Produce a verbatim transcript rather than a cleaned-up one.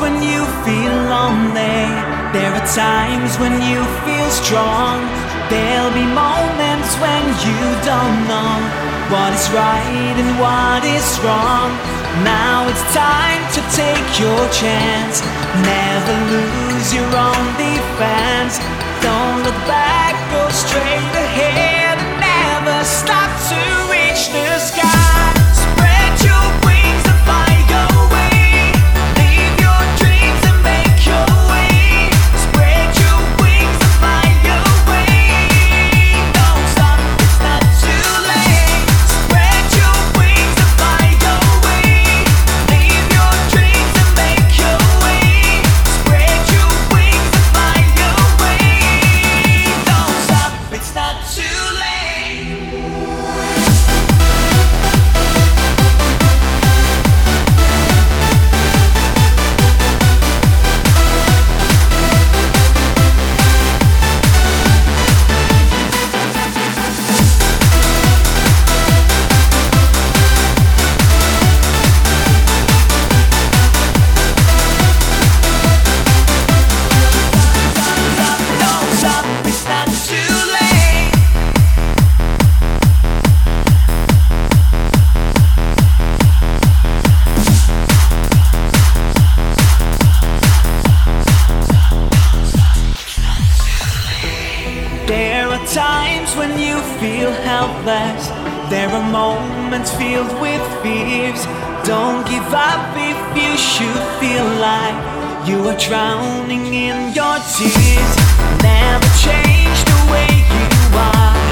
when you feel lonely. There are times when you feel strong. There'll be moments when you don't know what is right and what is wrong. Now it's time to take your chance. Never lose your own defense. Don't look back, go straight ahead, and never stop to reach the sky. Spread your wings and fly your way. Leave your dreams and make your way. Spread your wings and fly your way. Don't stop, it's not too late. Spread your wings and fly your way. Leave your dreams and make your way. Spread your wings and fly your way. Don't stop, it's not too late. Don't stop, it's not too late. There are times when you feel helpless. There are moments filled with fears. Don't give up if you should feel like you are drowning in your tears. Never change the way you are.